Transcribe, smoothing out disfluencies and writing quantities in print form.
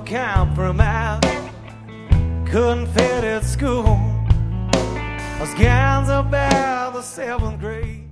compromise. Couldn't fit at school. I was gowns about the 7th grade.